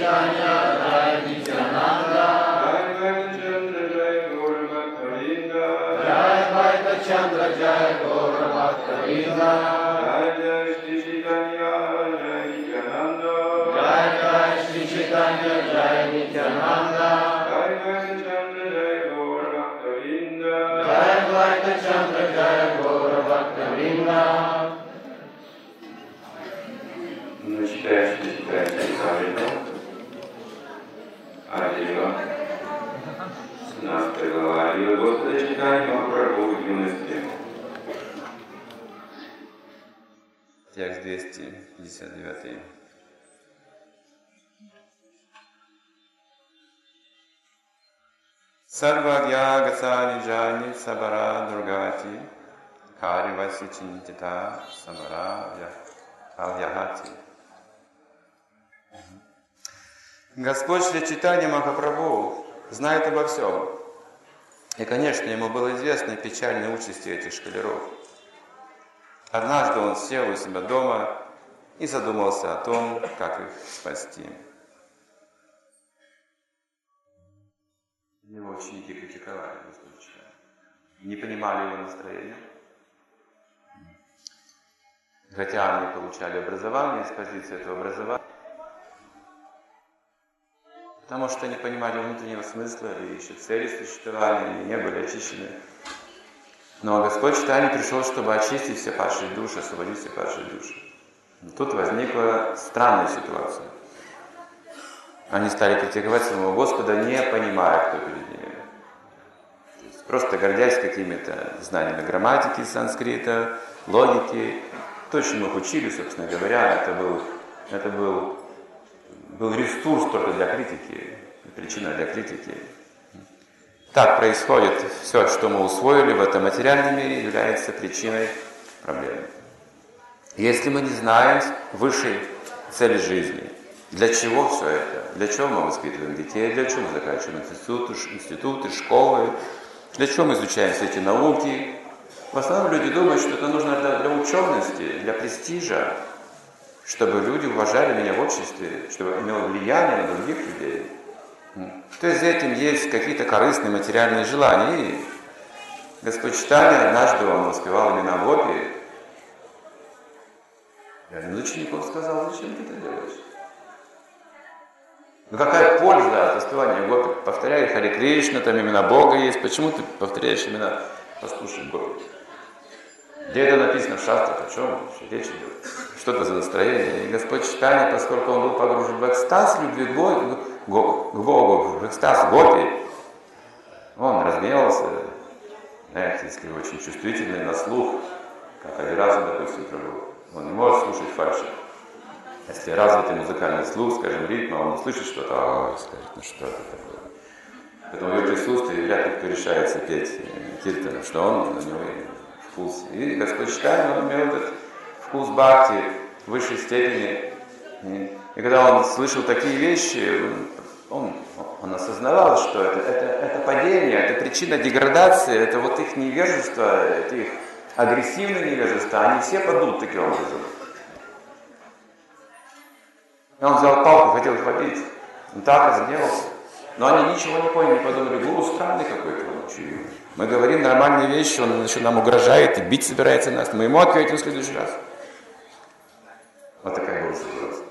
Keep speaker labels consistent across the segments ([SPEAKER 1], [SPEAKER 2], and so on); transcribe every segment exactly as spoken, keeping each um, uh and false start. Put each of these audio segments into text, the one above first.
[SPEAKER 1] Ну, читаешь, не читаешь, не правильно. Адива. семнадцатая глава. Адива Господа читаем Махапрабху в юности. Текст двести пятьдесят девять. Сарвагья гасани джани сабара дургати хариваси чинтита самара авьяхати. Господь Шри Чайтанья Махапрабху знает обо всем. И, конечно, ему было известно печальные участи этих шкалеров. Однажды он сел у себя дома и задумался о том, как их спасти. Его ученики критиковали Господа Чайтанью, не понимали его настроения. Хотя они получали образование с позиции этого образования, потому что не понимали внутреннего смысла и еще цели существования, и не были очищены. Но Господь Чайтанья пришел, чтобы очистить все падшие души, освободить все падшие души. И тут возникла странная ситуация. Они стали критиковать самого Господа, не понимая, кто перед ними. То есть просто гордясь какими-то знаниями грамматики, санскрита, логики. То, чему их учили, собственно говоря, это был, это был, был ресурс только для критики, причина для критики. Так происходит. Все, что мы усвоили в этом материальном мире, является причиной проблемы. Если мы не знаем высшей цели жизни, для чего все это? Для чего мы воспитываем детей? Для чего мы заканчиваем институты, институты, школы? Для чего мы изучаем все эти науки? В основном люди думают, что это нужно для, для учености, для престижа, чтобы люди уважали меня в обществе, чтобы имело влияние на других людей. То есть за этим есть какие-то корыстные материальные желания. И Господь Чайтанья однажды он воспевал имена гопи. И один из учеников сказал: зачем ты это делаешь? Ну какая польза от воспевания гопи? Повторяй Харе Кришна, там имена Бога есть. Почему ты повторяешь имена послушай гопи? Где это написано в шастрах? О чем вообще речь идет? Что это за настроение? И Господь Чайтанья, поскольку он был погружен в экстаз любви к Богу, к Богу, в экстаз гопи, он разгневался. Знаете, если вы очень чувствительный на слух, как Авираза, допустим, Прабху, он не может слушать фальши. Если развитый музыкальный слух, скажем, ритма, он услышит что-то, ой, скажет, ну что это такое. Поэтому в его присутствии вряд ли кто решается петь киртану, что он на него вкус. И Господь Чайтанья, он имел этот вкус бхакти в высшей степени. И, и когда он слышал такие вещи, он, он осознавал, что это, это, это падение, это причина деградации, это вот их невежество, это их агрессивное невежество, они все падут таким образом. И он взял палку, хотел их побить. Он так разгневался. Но они ничего не поняли, подумали: гуру странный какой-то он учил. Мы говорим нормальные вещи, он еще нам угрожает и бить собирается нас. Мы ему ответим в следующий раз. Вот такая была ситуация.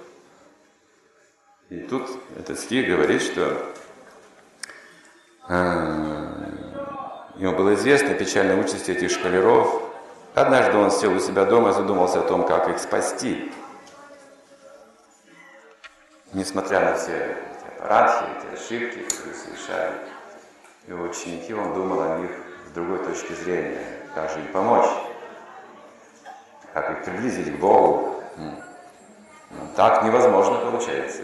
[SPEAKER 1] И тут этот стих говорит, что э, ему было известно печальная участь этих шкалеров. Однажды он сел у себя дома и задумался о том, как их спасти. Несмотря на все эти аппаратхи, эти ошибки, которые совершали его ученики, он думал о них с другой точки зрения, как же им помочь, как их приблизить к Богу. Но так невозможно получается.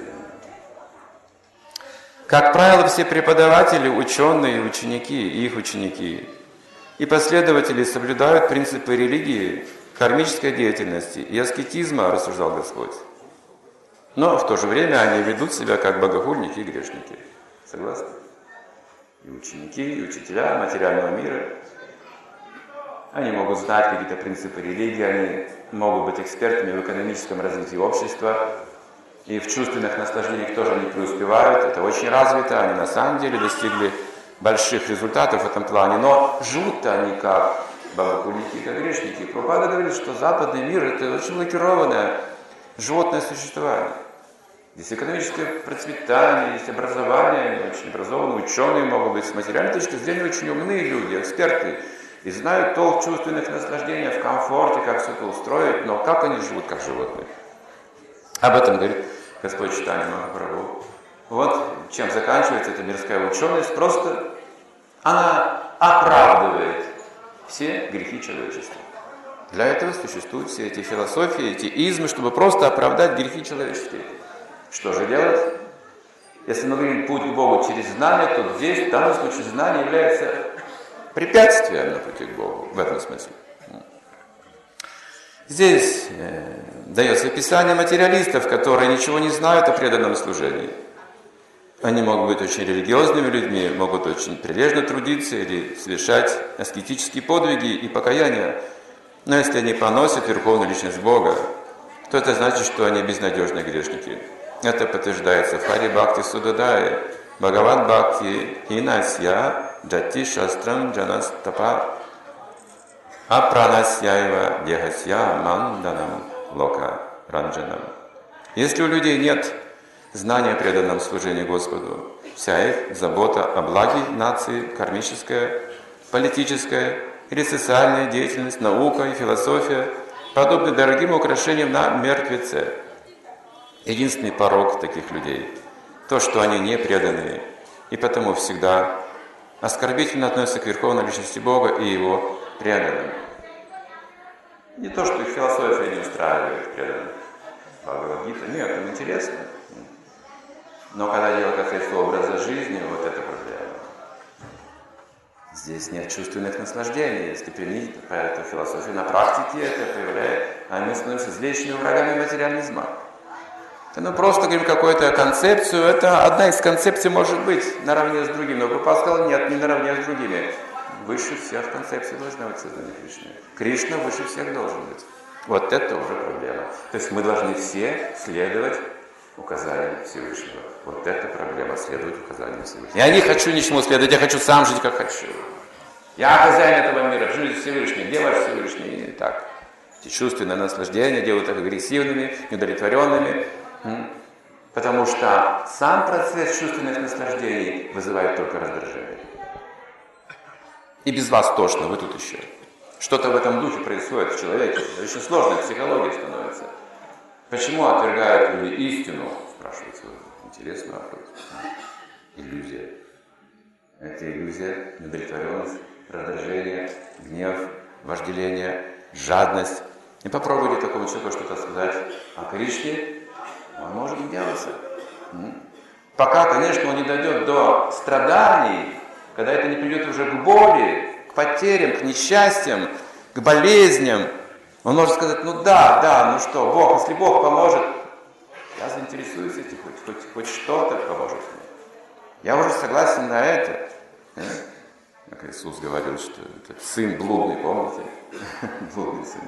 [SPEAKER 1] Как правило, все преподаватели, ученые, ученики, их ученики и последователи соблюдают принципы религии, кармической деятельности и аскетизма, рассуждал Господь. Но в то же время они ведут себя как богохульники и грешники. Согласны? И ученики, и учителя материального мира. Они могут знать какие-то принципы религии, они могут быть экспертами в экономическом развитии общества, и в чувственных наслаждениях тоже не преуспевают. Это очень развито, они на самом деле достигли больших результатов в этом плане, но живут-то они как богохульники, как грешники. Прабхупада говорит, что западный мир – это очень лакированное животное существование. Здесь экономическое процветание, есть образование, очень образованные ученые могут быть, с материальной точки зрения очень умные люди, эксперты, и знают толк чувственных наслаждений в комфорте, как все это устроить, но как они живут, как животные. Об этом говорит Господь Чайтанья Махапрабху. Вот чем заканчивается эта мирская ученость. Просто она оправдывает все грехи человечества. Для этого существуют все эти философии, эти измы, чтобы просто оправдать грехи человеческие. Что же делать? Если мы говорим путь к Богу через знание, то здесь, в данном случае, знание является препятствием на пути к Богу, в этом смысле. Здесь э, дается описание материалистов, которые ничего не знают о преданном служении. Они могут быть очень религиозными людьми, могут очень прилежно трудиться или совершать аскетические подвиги и покаяния. Но если они поносят Верховную Личность Бога, то это значит, что они безнадежные грешники. Это подтверждается в Хари Бхакти Судадае, Бхагават Бхакти Хинасья Джати Шастрам Джанастапа Апранасьяева Дехасья Манданам Лока Ранджанам. Если у людей нет знания о преданном служении Господу, вся их забота о благе нации, кармическая, политическая или социальная деятельность, наука и философия подобны дорогим украшениям на мертвеце. Единственный порок таких людей – то, что они не преданные, и потому всегда оскорбительно относятся к Верховной Личности Бога и Его преданным. Не то, что их философия не устраивает преданных. Бхагавад-гита, нет, им интересно. Но когда дело касается образа жизни, вот это проблема. Здесь нет чувственных наслаждений. Если применить эту философию на практике, это проявляет, а мы становимся злейшими врагами материализма. Ну, просто говорим какую-то концепцию, это одна из концепций может быть наравне с другими. Но Прабхупада сказал, нет, не наравне с другими. Выше всех концепций должна быть сознание Кришны. Кришна выше всех должен быть. Вот это уже проблема. То есть мы должны все следовать указаниям Всевышнего. Вот это проблема, следовать указаниям Всевышнего. Я не хочу ничему следовать, я хочу сам жить, как хочу. Я хозяин этого мира, жизнь Всевышний. Где ваш Всевышний? И так. Эти чувственные наслаждения делают их агрессивными, неудовлетворенными. Потому что сам процесс чувственных наслаждений вызывает только раздражение. И без вас тошно, вы тут еще. Что-то в этом духе происходит в человеке. Очень сложная психология становится. Почему отвергают люди истину? Спрашивается. Интересный вопрос. Иллюзия. Это иллюзия, неудовлетворенность, раздражение, гнев, вожделение, жадность. И попробуйте такому человеку что-то сказать о Кришне. Он может гневаться. Пока, конечно, он не дойдет до страданий, когда это не придет уже к боли, к потерям, к несчастьям, к болезням, он может сказать, ну да, да, ну что, Бог, если Бог поможет, я заинтересуюсь этим, хоть, хоть, хоть что-то поможет мне. Я уже согласен на это. Как Иисус говорил, что это сын блудный, помните? Блудный сын.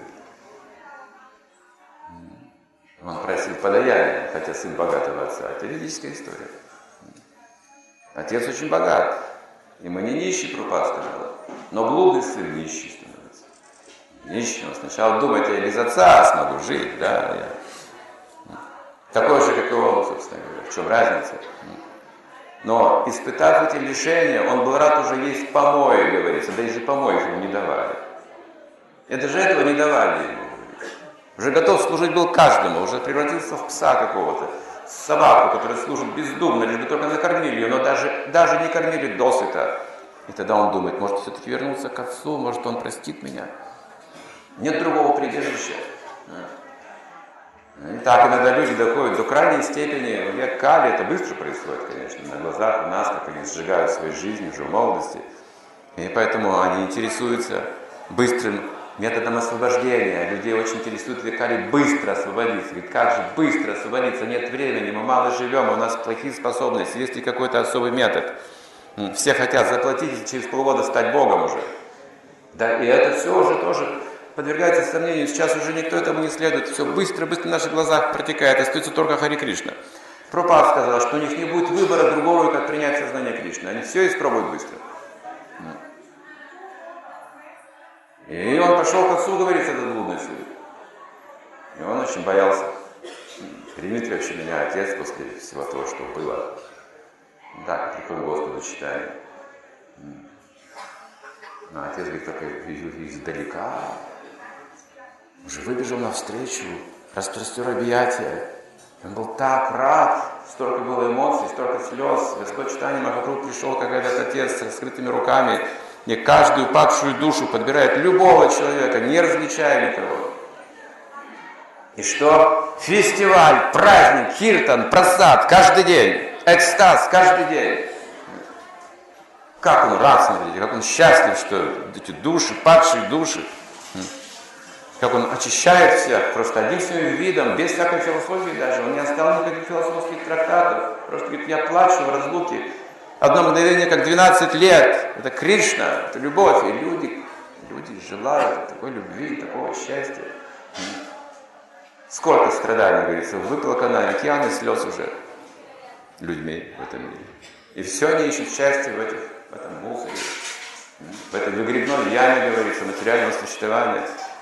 [SPEAKER 1] Он просил подаяния, хотя сын богатого отца. Это ведическая история. Отец очень богат. И мы не нищий, Прабхупада сказал. Но блудный сын нищий становится. Нищий. Он сначала думает, я без отца смогу жить. Да, я. Такой же, как и он, собственно говоря. В чем разница? Но испытав эти лишения, он был рад уже есть помои, говорится. Да и помоев ему не давали. И даже этого не давали ему. Уже готов служить был каждому, уже превратился в пса какого-то, собаку, которая служит бездумно, лишь бы только накормили ее, но даже, даже не кормили досыта. И тогда он думает, может все-таки вернуться к отцу, может он простит меня. Нет другого прибежища. И так иногда люди доходят до крайней степени, век Кали, это быстро происходит, конечно, на глазах у нас, как они сжигают свою жизнь уже в молодости. И поэтому они интересуются быстрым методом освобождения. Людей очень интересует, как быстро освободиться. Ведь как же быстро освободиться? Нет времени, мы мало живем, у нас плохие способности. Есть ли какой-то особый метод? Все хотят заплатить и через полгода стать Богом уже. Да, и это все уже тоже подвергается сомнению, сейчас уже никто этому не следует, все быстро-быстро на наших глазах протекает, остается только Хари Кришна. Прабхупада сказал, что у них не будет выбора другого, как принять сознание Кришны. Они все испробуют быстро. И он пошел к отцу, говорится, этот блудный суд. И он очень боялся. Примет ли вообще меня отец после всего того, что было? Так, приходит к Господу, читаем. Но отец говорит, только издалека. Уже выбежал навстречу, распростер объятия. Он был так рад, столько было эмоций, столько слез. Господь Чайтанья Махапрабху пришел, как этот отец, с раскрытыми руками, и каждую падшую душу подбирает любого человека, не различая никого. И что? Фестиваль, праздник, киртан, прасад каждый день, экстаз каждый день. Как он рад, смотрите, как он счастлив, что эти души, падшие души, как он очищает всех, просто одним своим видом, без всякой философии даже. Он не оставил никаких философских трактатов. Просто говорит, я плачу в разлуке. Одно мгновение, как двенадцать лет. Это Кришна, это любовь. И люди, люди желают такой любви, такого счастья. Сколько страданий, говорится, выплакано океаны слез уже людьми в этом мире. И все они ищут счастье в, этих, в этом мусоре, в этой выгребной яме, говорится, материального существования.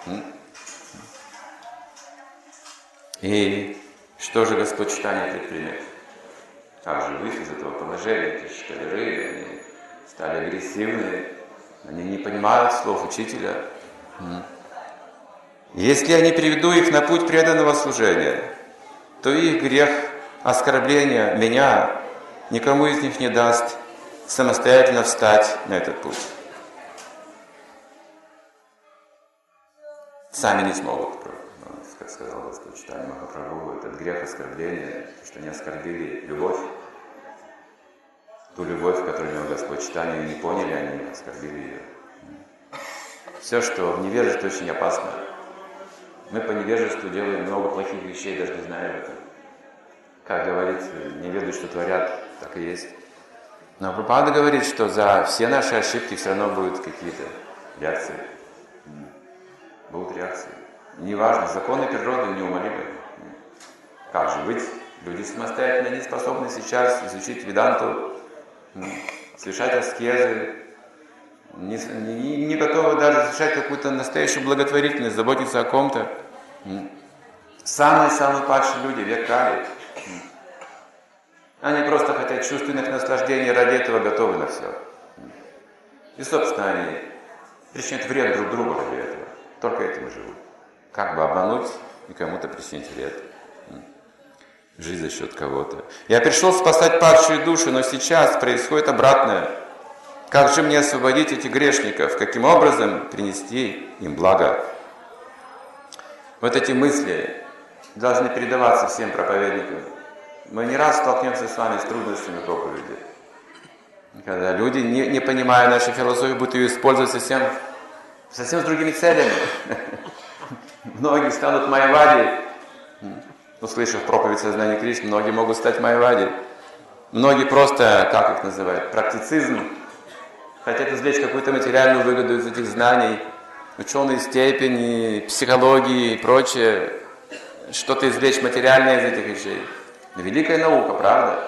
[SPEAKER 1] И что же Господь Чайтанья предпримет? Как же выйти из этого положения? Эти шкалеры, они стали агрессивны, они не понимают слов учителя. Если я не приведу их на путь преданного служения, то их грех оскорбления меня никому из них не даст самостоятельно встать на этот путь. Сами не смогут, как сказал Господь Чайтанья Махапрабху, этот грех оскорбления, что они оскорбили любовь, ту любовь, которую имел Господь Чайтанья, и не поняли, они оскорбили ее. Все, что в невежестве, очень опасно. Мы по невежеству делаем много плохих вещей, даже не зная об этом. Как говорится, не ведают, что творят, так и есть. Но Прабхупада говорит, что за все наши ошибки все равно будут какие-то реакции. Будут реакции. Неважно, законы природы неумолимы. Как же быть? Люди самостоятельно не способны сейчас изучить веданту, совершать аскезы, не, не, не готовы даже совершать какую-то настоящую благотворительность, заботиться о ком-то. Самые-самые падшие люди, век Кали. Они просто хотят чувственных наслаждений, ради этого готовы на все. И, собственно, они причиняют вред друг другу ради этого. Только этим и живут. Как бы обмануть и кому-то причинить вред. Жить за счет кого-то. Я пришел спасать падшие души, но сейчас происходит обратное. Как же мне освободить этих грешников? Каким образом принести им благо? Вот эти мысли должны передаваться всем проповедникам. Мы не раз столкнемся с вами с трудностями проповеди. Когда люди, не, не понимая нашей философии, будут ее использовать совсем, совсем с другими целями. Многие станут майявади, услышав проповедь сознания Кришны, многие могут стать майявади. Многие просто, как их называют, практицизм, хотят извлечь какую-то материальную выгоду из этих знаний, ученые степени, психологии и прочее, что-то извлечь материальное из этих вещей. Великая наука, правда?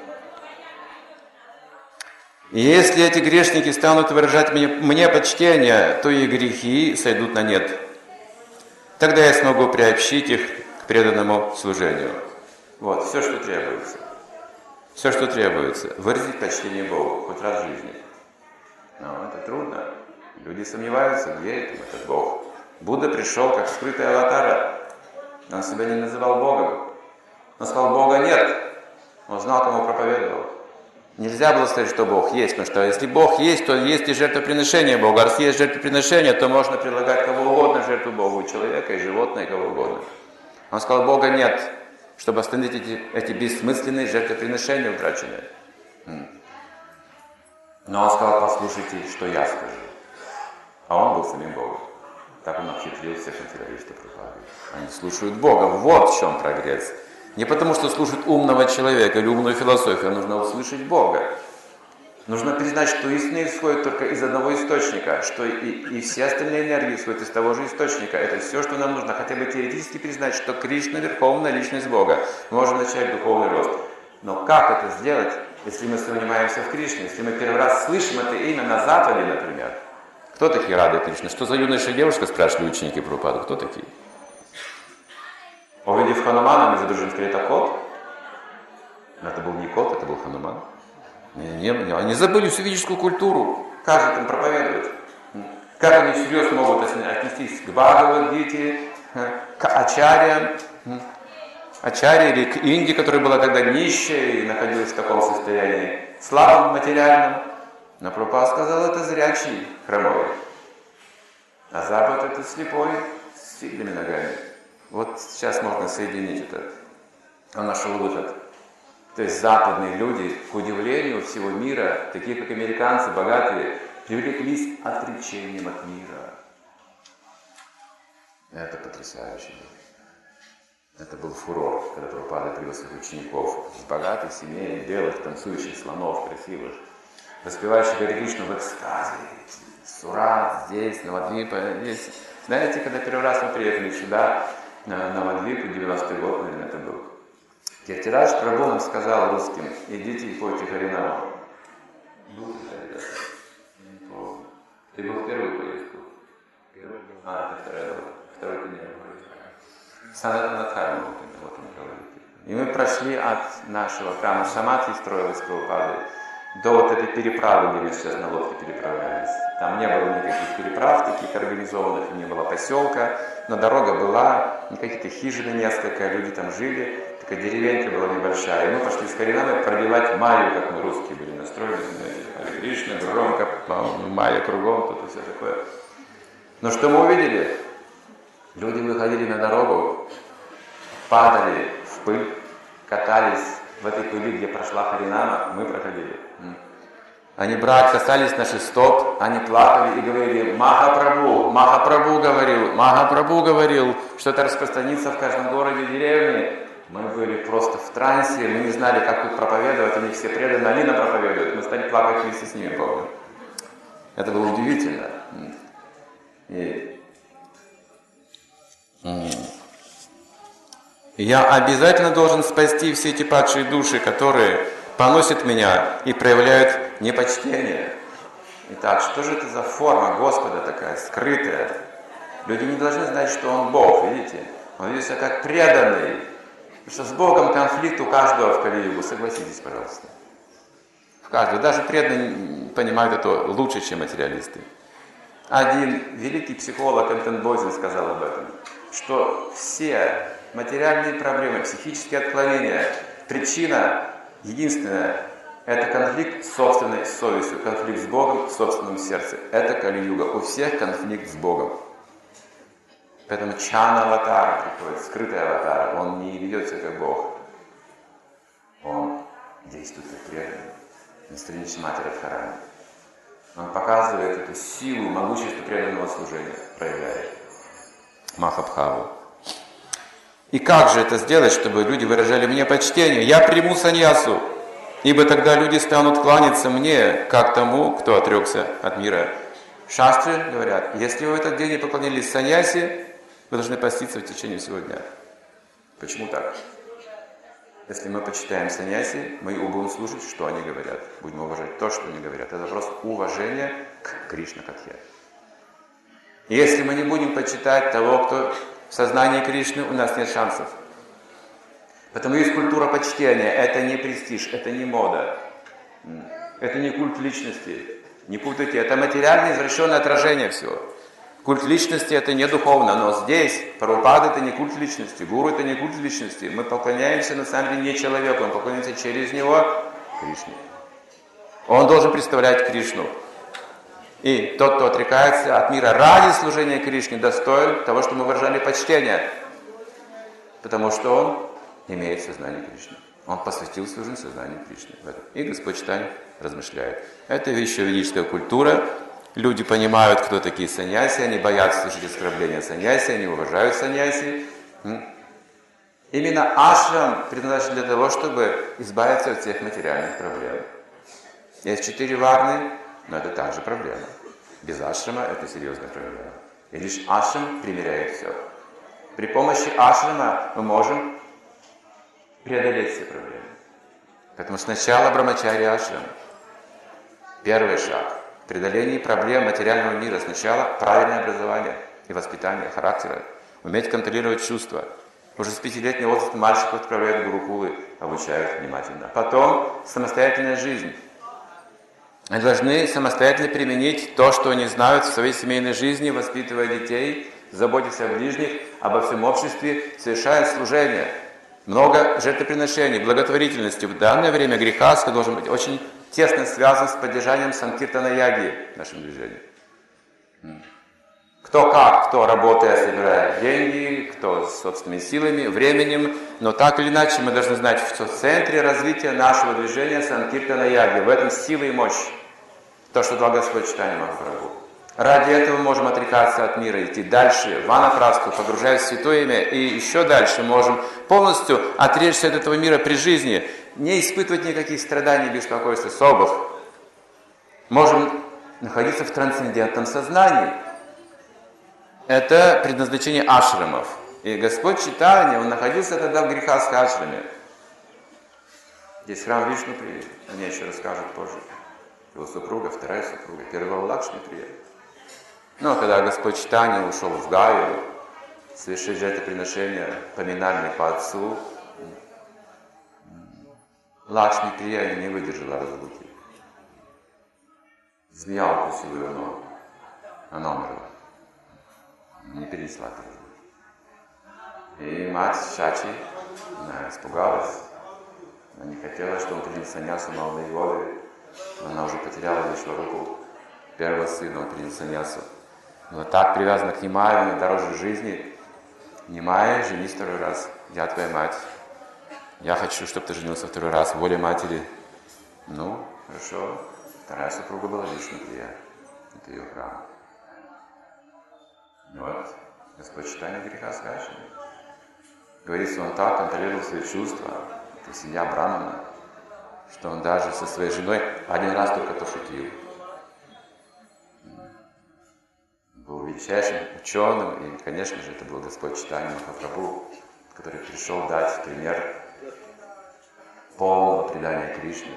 [SPEAKER 1] И если эти грешники станут выражать мне, мне почтение, то их грехи сойдут на нет. Тогда я смогу приобщить их к преданному служению. Вот, все, что требуется. Все, что требуется. Выразить почтение Богу хоть раз в жизни. Но это трудно. Люди сомневаются, где это, этот Бог. Будда пришел как скрытый аватар. Он себя не называл Богом. Он сказал, Бога нет. Он знал, кому проповедовал. Нельзя было сказать, что Бог есть, потому что если Бог есть, то есть и жертвоприношение Бога. А если есть жертвоприношение, то можно предлагать кого угодно жертву Богу, и человека, и животное, и кого угодно. Он сказал, Бога нет, чтобы остановить эти, эти бессмысленные жертвоприношения утраченные. Но он сказал, послушайте, что я скажу. А он был самим Богом. Так он обхитрил всех материалистов. Они слушают Бога. Вот в чем прогресс. Не потому, что слушают умного человека или умную философию, а нужно услышать Бога. Нужно признать, что истина исходит только из одного источника, что и, и все остальные энергии исходят из того же источника. Это все, что нам нужно, хотя бы теоретически признать, что Кришна – верховная личность Бога. Мы можем начать духовный рост. Но как это сделать, если мы сомневаемся в Кришне, если мы первый раз слышим это имя на Западе, например? Кто такие Рады Кришны? Что за юношая девушка, спрашивали ученики Прабхупады? Кто такие? Увидев Ханумана, мы задружим, сказали, это кот? Но это был не кот, это был Хануман. Не, не, они забыли всю ведическую культуру. Как же там проповедовать? Как они серьезно могут отнестись к Бхагавад-гите, к Ачарьям, Ачарье или к Инде, которая была тогда нищая и находилась в таком состоянии слабом, материальном. Но Прабхупада сказал, это зрячий, хромой. А Запад это слепой, с сильными ногами. Вот сейчас можно соединить это. Он нашел выход. То есть западные люди, к удивлению всего мира, такие как американцы, богатые, привлеклись отречением от мира. Это потрясающе. Это был фурор, когда Прабхупада привел своих учеников из богатых семей, белых, танцующих слонов, красивых, воспевающих Харе Кришну в экстазе. Сурат здесь, Навадвипа здесь. Знаете, когда первый раз мы приехали сюда, на Навадвипу, девяностый год, наверное, это был, Киртирадж Прабху нам сказал русским, идите и пойте Харинаму. Был ты, не помню. Ты был в первую поездку? Первый был. А, это вторая была. Второй ты не был. Санатанатхарма, вот он говорит. И мы прошли от нашего прямо Самадхи строилась Прабхупады до вот этой переправы, где мы сейчас на лодке переправлялись. Там не было никаких переправ, таких организованных, не было поселка, но дорога была, какие-то хижины несколько, люди там жили, такая деревенька была небольшая. И мы пошли с Харинамой пробивать Майю, как мы русские были настроены, Харе Кришна, громко, Майя кругом, тут и все такое. Но что мы увидели? Люди выходили на дорогу, падали в пыль, катались в этой пыли, где прошла Харинама, мы проходили. Они брали, касались наших стоп, они плакали и говорили, Махапрабху, Махапрабху говорил, Махапрабху говорил, что это распространится в каждом городе и деревне. Мы были просто в трансе, мы не знали, как тут проповедовать, они все преданы, они нам проповедуют. Мы стали плакать вместе с ними, помню. Это было удивительно. И... Я обязательно должен спасти все эти падшие души, которые поносят меня и проявляют непочтение. Итак, что же это за форма Господа такая, скрытая? Люди не должны знать, что Он Бог, видите? Он видится как преданный. Потому что с Богом конфликт у каждого в Кали-югу, согласитесь, пожалуйста. В каждого. Даже преданные понимают это лучше, чем материалисты. Один великий психолог Энтон Бойзен сказал об этом, что все материальные проблемы, психические отклонения, причина единственная – это конфликт с собственной совестью, конфликт с Богом в собственном сердце. Это Кали-юга. У всех конфликт с Богом. Поэтому чана аватара приходит, скрытый аватар. Он не ведет себя как Бог. Он действует как преданный. На странице Матери Радхарани. Он показывает эту силу, могущество преданного служения, проявляет. Махабхаву. И как же это сделать, чтобы люди выражали мне почтение? Я приму саньясу, ибо тогда люди станут кланяться мне, как тому, кто отрекся от мира. Шастры говорят, если вы в этот день не поклонились саньясе, вы должны поститься в течение всего дня. Почему так? Если мы почитаем саньяси, мы будем слушать, что они говорят. Будем уважать то, что они говорят. Это вопрос уважения к Кришна-катхе. Если мы не будем почитать того, кто в сознании Кришны, у нас нет шансов. Потому есть культура почтения. Это не престиж, это не мода. Это не культ личности. Не путайте, это материальное извращенное отражение всего. Культ личности это не духовно, но здесь Прабхупада это не культ личности, гуру это не культ личности. Мы поклоняемся на самом деле не человеку, мы поклоняемся через него Кришне. Он должен представлять Кришну. И тот, кто отрекается от мира ради служения Кришне, достоин того, что мы выражали почтение. Потому что он имеет сознание Кришны. Он посвятил свою жизнь сознанию Кришны. И Господь Чайтанья размышляет. Это еще ведическая культура. Люди понимают, кто такие саньяси, они боятся слышать оскорбления саньяси, они уважают саньяси. Именно ашрам предназначен для того, чтобы избавиться от всех материальных проблем. Есть четыре варны, но это также проблема. Без ашрама это серьезная проблема. И лишь ашрам примиряет все. При помощи ашрама мы можем преодолеть все проблемы. Поэтому сначала брамачари ашрам. Первый шаг. В преодолении проблем материального мира сначала правильное образование и воспитание характера. Уметь контролировать чувства. Уже с пятилетнего возраста мальчиков отправляют в гурукулы, обучают внимательно. Потом самостоятельная жизнь. Они должны самостоятельно применить то, что они знают в своей семейной жизни, воспитывая детей, заботясь о ближних, обо всем обществе, совершая служение. Много жертвоприношений, благотворительности. В данное время грехастха должен быть очень тесно связан с поддержанием санкиртана-яги в нашем движении. Кто как, кто работая, собирает деньги, кто собственными силами, временем, но так или иначе мы должны знать, что в центре развития нашего движения санкиртана-яги, в этом сила и мощь. То, что дал Господь Чайтанья Махапрабху. Ради этого мы можем отрекаться от мира, идти дальше, в ванапрастху, погружаясь в святое имя, и еще дальше можем полностью отречься от этого мира при жизни, не испытывать никаких страданий, беспокойства, собов. Можем находиться в трансцендентном сознании. Это предназначение ашрамов. И Господь Чайтанья, Он находился тогда в грехастхе ашраме. Здесь храм Вишнуприи, о ней еще расскажут позже. Его супруга, вторая супруга, первая Лакшмиприя. Но когда Господь Чайтанья ушел в Гаю, совершить жертвоприношение поминальное по отцу, Лакшмиприя не выдержала разлуки. Змея укусила ее ногу. Она умерла. Не перенесла это. И мать Шачи, она испугалась. Она не хотела, чтобы он принял саньясу на молодые годы. Она уже потеряла еще руку первого сына, он принял саньясу. Была так привязана к Нимае, она дороже жизни. Нимае, женись второй раз. Я твоя мать. Я хочу, чтобы ты женился второй раз. Воля матери. Ну, хорошо. Вторая супруга была Вишнуприя. Это ее храм. Вот. Господь Чайтанья грехастхе ашраме. Говорится, он так контролировал свои чувства. Это семья Брамана. Что он даже со своей женой один раз только пошутил. Был величайшим ученым, и, конечно же, это был Господь Чайтанья Махапрабху, который пришел дать пример полного предания Кришне.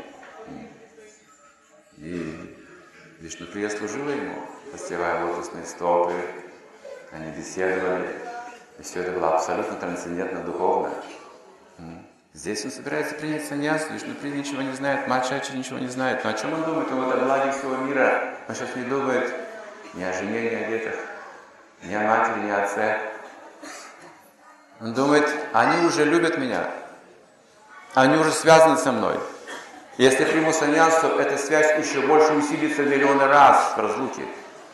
[SPEAKER 1] И Вишнуприя служила ему, постевая лотосные стопы, они беседовали, и все это было абсолютно трансцендентно духовно. Здесь он собирается принять саньясу, Вишнуприя ничего не знает, мать Шачи ничего не знает. Но о чем он думает? Он вот о благе всего мира. Он сейчас не думает ни о жене, ни о детях, ни о матери, ни о отце. Он думает, они уже любят меня, они уже связаны со мной. Если я приму саньясу, эта связь еще больше усилится в миллионы раз в разлуке.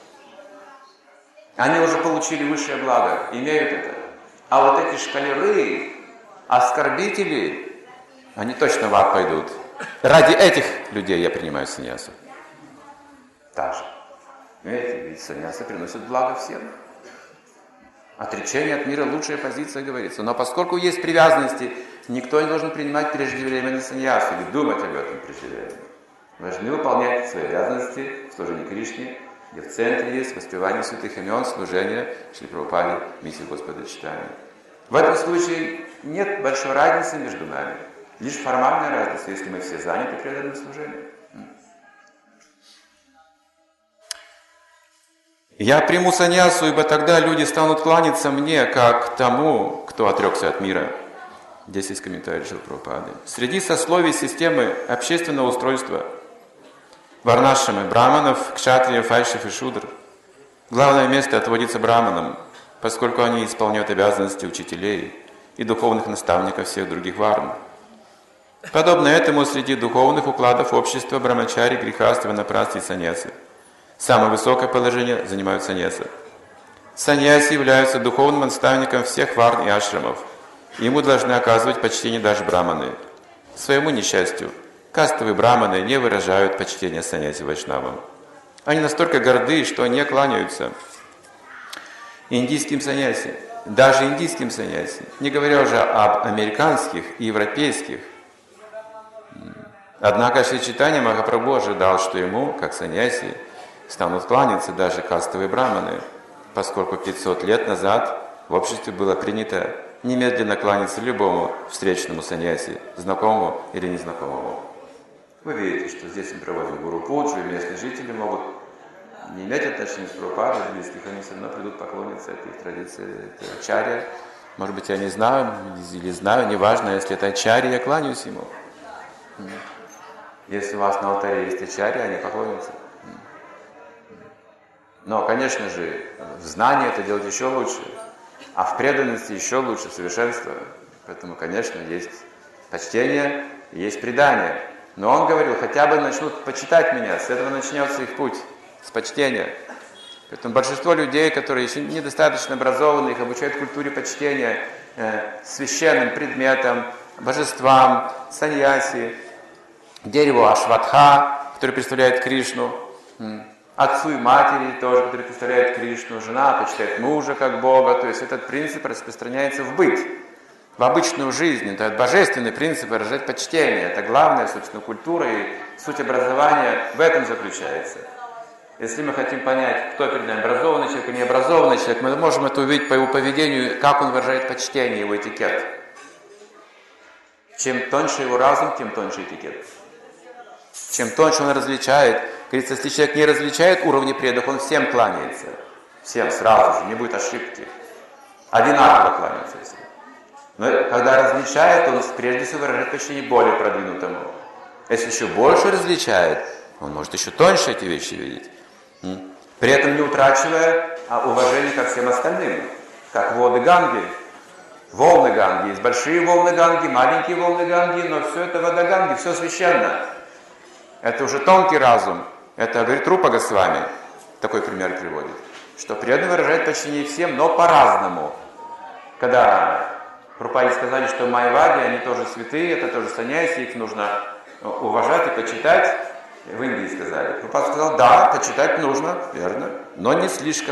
[SPEAKER 1] Они уже получили высшее благо, имеют это. А вот эти шкалеры, оскорбители, они точно в ад пойдут. Ради этих людей я принимаю саньясу. Так же. Видите, ведь саньяса приносит благо всем. Отречение от мира – лучшая позиция, говорится. Но поскольку есть привязанности, никто не должен принимать преждевременный саньясу или думать об этом преждевременно. Должны выполнять свои обязанности в служении Кришне, где в центре есть воспевание святых имен, служение Шри Прабхупаде, миссии Господа Чайтаньи. В этом случае нет большой разницы между нами. Лишь формальная разница, если мы все заняты преданным служением. Я приму саньясу, ибо тогда люди станут кланяться мне, как тому, кто отрекся от мира. Здесь есть комментарий Шрилы Прабхупады. Среди сословий системы общественного устройства варнашрамы, браманов, кшатриев, вайшьев и шудр главное место отводится браманам, поскольку они исполняют обязанности учителей и духовных наставников всех других варн. Подобно этому среди духовных укладов общества брамачари, грехастхи, ванапрастхи и саньясы. Самое высокое положение занимают саньясы. Саньяси являются духовным наставником всех варн и ашрамов. Ему должны оказывать почтение даже браманы. К своему несчастью, кастовые браманы не выражают почтения саньяси вайшнавам. Они настолько горды, что не кланяются индийским саньяси, даже индийским саньяси, не говоря уже об американских и европейских. Однако Шри Чайтанья Махапрабху ожидал, что ему, как саньяси, станут кланяться даже кастовые браманы, поскольку пятьсот лет назад в обществе было принято немедленно кланяться любому встречному саньяси, знакомому или незнакомому. Вы видите, что здесь мы проводим гуру пуджу, и местные жители могут не иметь отношения с Прабхупадой, близких, они все равно придут поклониться этой традиции, это ачарья. Может быть, я не знаю или знаю, неважно, если это ачарья, я кланяюсь ему. Если у вас на алтаре есть ачарья, они поклонятся. Но, конечно же, в знании это делать еще лучше, а в преданности еще лучше, совершенство. Поэтому, конечно, есть почтение, есть предание. Но он говорил, хотя бы начнут почитать меня, с этого начнется их путь, с почтения. Поэтому большинство людей, которые еще недостаточно образованы, их обучают культуре почтения, э, священным предметам, божествам, саньяси, дереву Ашватха, который представляет Кришну, отцу и матери тоже, который представляет Кришну, жена почитает мужа как Бога. То есть этот принцип распространяется в быт, в обычную жизнь. Это божественный принцип выражать почтение. Это главная, собственно, культура и суть образования в этом заключается. Если мы хотим понять, кто перед нами, образованный человек или необразованный человек, мы можем это увидеть по его поведению, как он выражает почтение, его этикет. Чем тоньше его разум, тем тоньше этикет. Чем тоньше он различает, говорится, если человек не различает уровни предок, он всем кланяется. Всем сразу же, не будет ошибки. Одинаково кланяется всем. Но когда различает, он прежде всего выражает почтение более продвинутому. Если еще больше различает, он может еще тоньше эти вещи видеть. При этом не утрачивая уважение ко всем остальным. Как воды Ганги. Волны Ганги. Есть большие волны Ганги, маленькие волны Ганги, но все это вода Ганги, все священно. Это уже тонкий разум. Это, говорит, Рупа Госвами. Такой пример приводит. Что преданный выражает почтение всем, но по-разному. Когда Прабхупаде сказали, что майвади, они тоже святые, это тоже саньяси, их нужно уважать и почитать, в Индии сказали. Прабхупада сказал, да, почитать нужно, верно, но не слишком.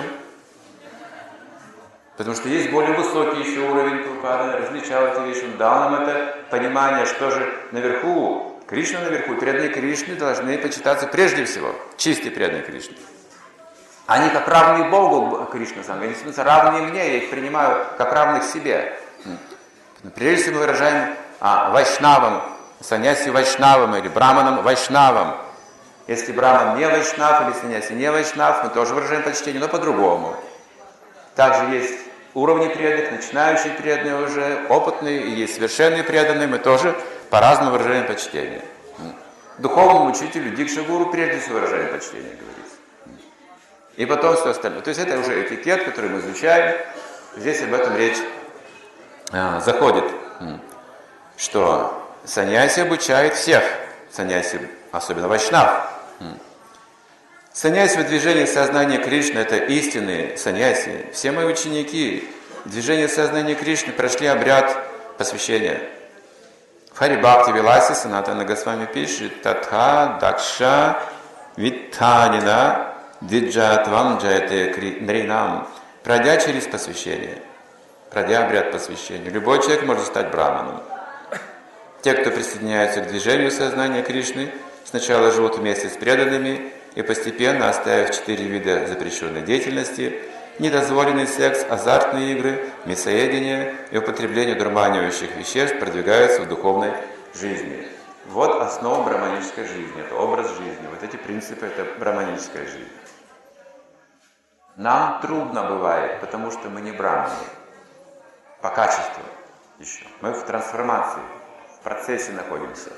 [SPEAKER 1] Потому что есть более высокий еще уровень. Прабхупада, различал эти вещи, он дал нам это понимание, что же наверху, Кришна наверху, и преданные Кришны должны почитаться прежде всего, чистые преданные Кришны. Они как равные Богу, Кришна сам, они становятся равные мне, я их принимаю как равных себе. Прежде всего мы выражаем а, вайшнавам, саньяси вайшнавам или браманам вайшнавам. Если браман не вайшнав или саньяси не вайшнав, мы тоже выражаем почтение, но по-другому. Также есть уровни преданных, начинающие преданные уже, опытные, и есть совершенные преданные, мы тоже по-разному выражаем почтение. Духовному учителю, дикшагуру прежде всего выражаем почтение, говорится. И потом все остальное. То есть это уже этикет, который мы изучаем. Здесь об этом речь а, заходит. Что саньяси обучает всех. Саньяси, особенно вайшнав. Саньяси в движении сознания Кришны – это истинные саньяси. Все мои ученики в движении сознания Кришны прошли обряд посвящения. В Хари Бхакти Виласе Санатана Госвами пишет: Татха Дакша Виттанина Диджатвам Джаяте Нринам. Пройдя через посвящение, пройдя обряд посвящения, любой человек может стать браманом. Те, кто присоединяются к движению сознания Кришны, сначала живут вместе с преданными и постепенно, оставив четыре вида запрещенной деятельности, недозволенный секс, азартные игры, мясоедение и употребление дурманивающих веществ, продвигаются в духовной жизни. Вот основа браманической жизни, это образ жизни. Вот эти принципы – это браманическая жизнь. Нам трудно бывает, потому что мы не браманы. По качеству еще. Мы в трансформации, в процессе находимся.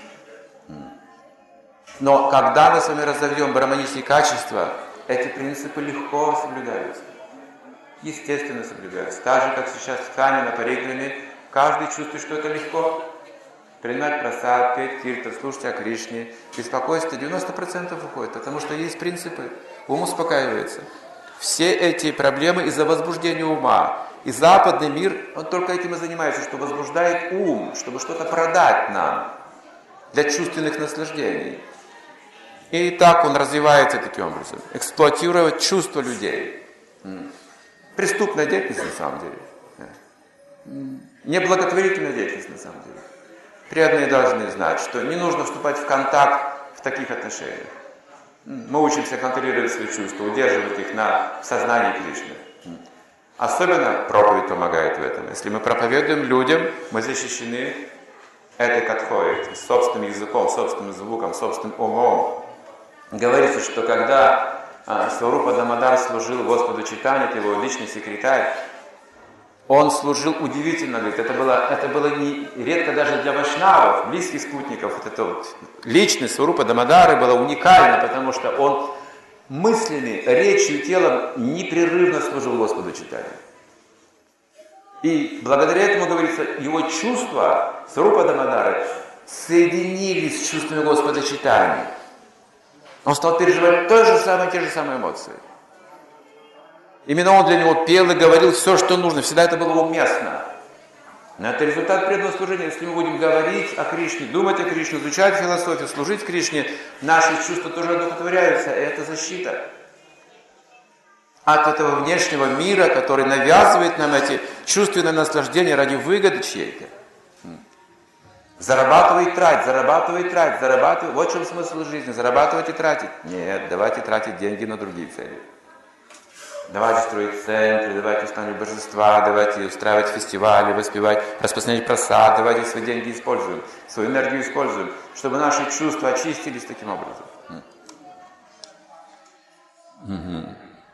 [SPEAKER 1] Но когда мы с вами разовьем браманические качества, эти принципы легко соблюдаются. Естественно соблюдаются. Так же, как сейчас в Хане на Парикраме, каждый чувствует, что это легко. Принимать прасад, петь киртан, слушать о Кришне. Беспокойство девяносто процентов уходит, потому что есть принципы. Ум успокаивается. Все эти проблемы из-за возбуждения ума. И западный мир, он только этим и занимается, что возбуждает ум, чтобы что-то продать нам для чувственных наслаждений. И так он развивается таким образом. Эксплуатировать чувства людей. Преступная деятельность на самом деле. Неблаготворительная деятельность на самом деле. преданные должны знать, что не нужно вступать в контакт в таких отношениях. Мы учимся контролировать свои чувства, удерживать их на сознании Кришны. Особенно проповедь помогает в этом. Если мы проповедуем людям, мы защищены этой катхой, собственным языком, собственным звуком, собственным умом. Говорится, что когда а, Сварупа Дамодар служил Господу Чайтанье, это его личный секретарь, он служил удивительно, говорит, это было, это было не, редко даже для вайшнавов, близких спутников, вот это вот личность Сварупа Дамодары была уникальна, потому что он мыслями, речью, телом непрерывно служил Господу Чайтанье. И благодаря этому, говорится, его чувства Сварупа Дамодары соединились с чувствами Господа Чайтаньи. Он стал переживать то же самое, те же самые эмоции. Именно он для него пел и говорил все, что нужно. Всегда это было уместно. Но это результат преданного служения. Если мы будем говорить о Кришне, думать о Кришне, изучать философию, служить Кришне, наши чувства тоже одухотворяются. И это защита от этого внешнего мира, который навязывает нам эти чувственные наслаждения ради выгоды чьей-то. Зарабатывай и трать, зарабатывай и трать, зарабатывай. Вот в чем смысл жизни. Зарабатывать и тратить. Нет, давайте тратить деньги на другие цели. Давайте строить центры, давайте устанавливать божества, давайте устраивать фестивали, воспевать, распространять просад, давайте свои деньги используем, свою энергию используем, чтобы наши чувства очистились таким образом. Угу.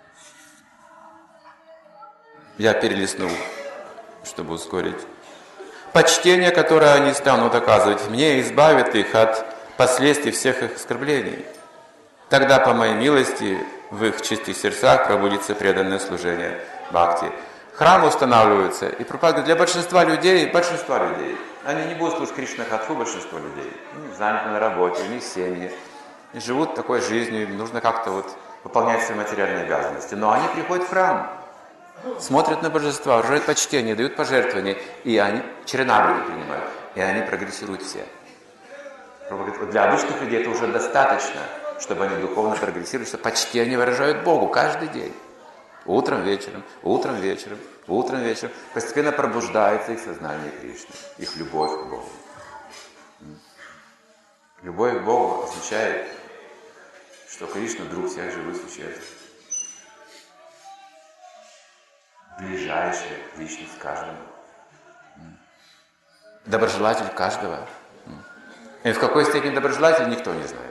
[SPEAKER 1] Я перелистнул, чтобы ускорить. Почтение, которое они станут оказывать мне, избавит их от последствий всех их оскорблений. Тогда, по моей милости, в их чистых сердцах пробудится преданное служение бхакти. Храмы устанавливаются, и пропаганда для большинства людей, большинства людей, они не будут служить Кришна Хатху, большинство людей. Они заняты на работе, у них семьи, и живут такой жизнью, им нужно как-то вот выполнять свои материальные обязанности. Но они приходят в храм, смотрят на божества, выражают почтение, дают пожертвования, и они чаринамриту принимают, и они прогрессируют все. Для обычных людей это уже достаточно, чтобы они духовно прогрессировали, что почтение выражают Богу каждый день. Утром, вечером, утром, вечером, утром, вечером. Постепенно пробуждается их сознание Кришны, их любовь к Богу. Любовь к Богу означает, что Кришна друг всех живых существ. Ближайшая личность каждому. Доброжелатель каждого. И в какой степени доброжелатель, никто не знает.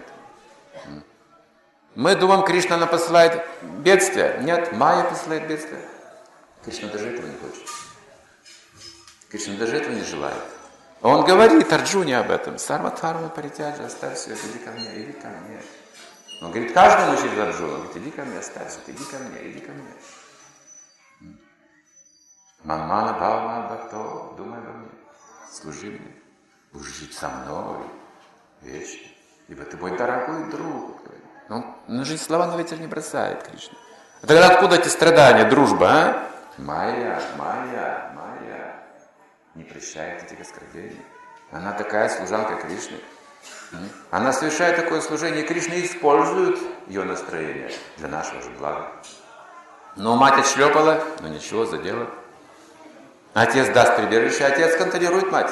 [SPEAKER 1] Мы думаем, Кришна нам посылает бедствие. Нет, Майя посылает бедствие. Кришна даже этого не хочет. Кришна даже этого не желает. Он говорит Арджуне об этом. Сарватхарма паритяджа, оставь все это, иди ко мне, иди ко мне. Он говорит каждому через Арджуну, он говорит, иди ко мне, оставь все это, иди ко мне, иди ко мне. Маммана Бхавана Бхакто, думай обо мне, служи мне, будешь жить со мной вечно, ибо ты мой дорогой друг. Он на жизнь слова на ветер не бросает, Кришна. А тогда откуда эти страдания, дружба, а? Майя, Майя, Майя не прощает этих оскорблений. Она такая служанка Кришны. Она совершает такое служение, и Кришна использует ее настроение для нашего же блага. Но мать отшлепала, но ничего, задела. Отец даст прибежище, отец контролирует мать.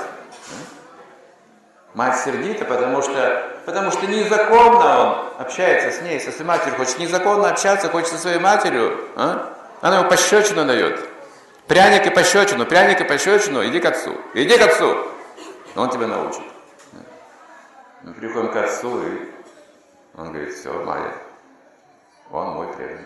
[SPEAKER 1] Мать сердита, потому что, потому что незаконно он общается с ней, со своей матерью. Хочет незаконно общаться, хочет со своей матерью. А? Она ему пощечину дает. Пряник и пощечину, пряник и пощечину, иди к отцу. Иди к отцу. Он тебя научит. Мы приходим к отцу, и он говорит, все, Майя, он мой преданный.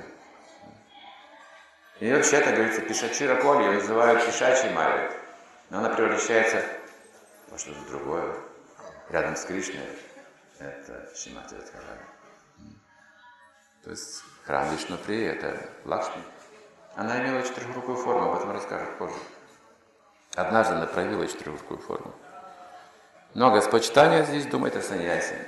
[SPEAKER 1] И вообще-то, говорится, пишачи Раколи, ее называют пишачей Майей. Но она превращается во что-то другое. Рядом с Кришной это Шримати Радхарани. То есть храм Вишнуприи это Лакшми. Она имела четырехрукую форму, об этом расскажет позже. Однажды она проявила четырехрукую форму. Но Господь Чайтанья здесь думает о саньясе.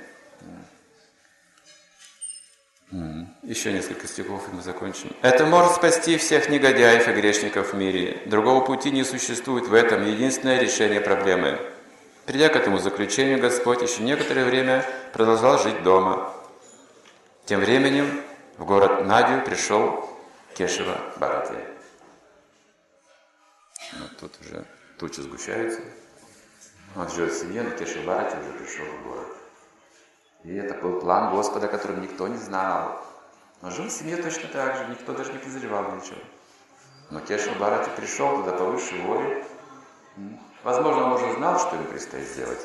[SPEAKER 1] Еще несколько стихов, и мы закончим. Это может спасти всех негодяев и грешников в мире. Другого пути не существует в этом. Единственное решение проблемы. Придя к этому заключению, Господь еще некоторое время продолжал жить дома. Тем временем в город Надью пришел Кешава Бхарати. Вот тут уже тучи сгущаются. Он живет в семье, но Кешава Бхарати уже пришел в город. И это был план Господа, которым никто не знал. Но жил в семье точно так же, никто даже не подозревал ничего. Но Кешава Бхарати пришел туда по высшей воле. Возможно, он уже знал, что ему предстоит сделать.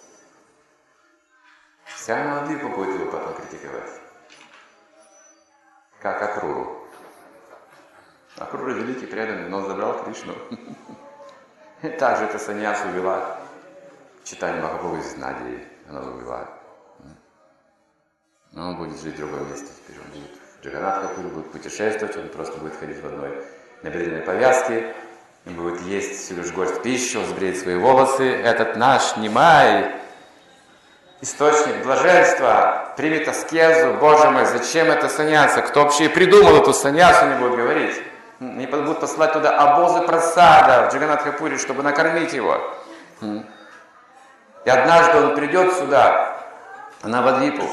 [SPEAKER 1] Вся Махадвипа будет его потом критиковать. Как Акруру. Акрура великий преданный, но он забрал Кришну. И также эта саньясу увела Чайтанья Махапрабху из Надии. Она увела. Но он будет жить в другом месте теперь. Он будет в Джаганнатхапуре, будет путешествовать, он просто будет ходить в одной набедренной повязке, он будет есть всю лишь горсть пищи, он сбреет свои волосы. Этот наш Нимай, источник блаженства, примет аскезу. Боже мой, зачем это саньяса? Кто вообще придумал эту саньясу, не будет говорить. Они будут посылать туда обозы прасада в Джаганнатхапуре, чтобы накормить его. И однажды он придет сюда, на Навадвипу.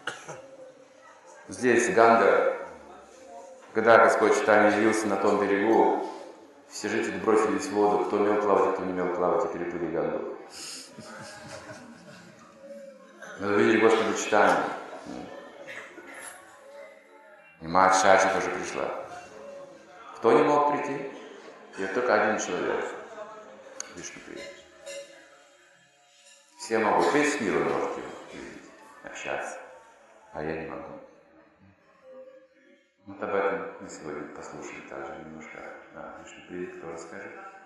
[SPEAKER 1] Здесь Ганга, когда Господь Чайтанья явился на том берегу, все жители бросились в воду, кто умел плавать, кто не умел плавать, и переплыли Гангу. Мы увидели Господа Чайтанью. И Мат Шачи тоже пришла. Кто не мог прийти? И только один человек. Вишну приехал. Все могут, весь мир вы можете увидеть, общаться, а я не могу. Вот об этом мы сегодня послушали также немножко. А, Вишну, кто расскажет?